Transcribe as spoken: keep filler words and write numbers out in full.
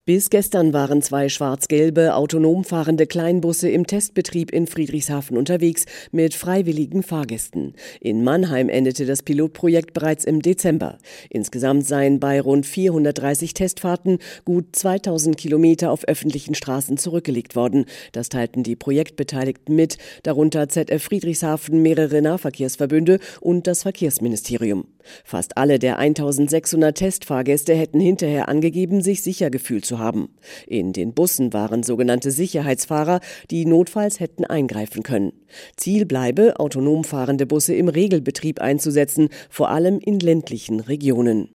Bis gestern waren zwei schwarz-gelbe, autonom fahrende Kleinbusse im Testbetrieb in Friedrichshafen unterwegs mit freiwilligen Fahrgästen. In Mannheim endete das Pilotprojekt bereits im Dezember. Insgesamt seien bei rund vierhundertdreißig Testfahrten gut zweitausend Kilometer auf öffentlichen Straßen zurückgelegt worden. Das teilten die Projektbeteiligten mit, darunter Z F Friedrichshafen, mehrere Nahverkehrsverbünde und das Verkehrsministerium. Fast alle der eintausendsechshundert Testfahrgäste hätten hinterher angegeben, sich sicher gefühlt zu haben. In den Bussen waren sogenannte Sicherheitsfahrer, die notfalls hätten eingreifen können. Ziel bleibe, autonom fahrende Busse im Regelbetrieb einzusetzen, vor allem in ländlichen Regionen.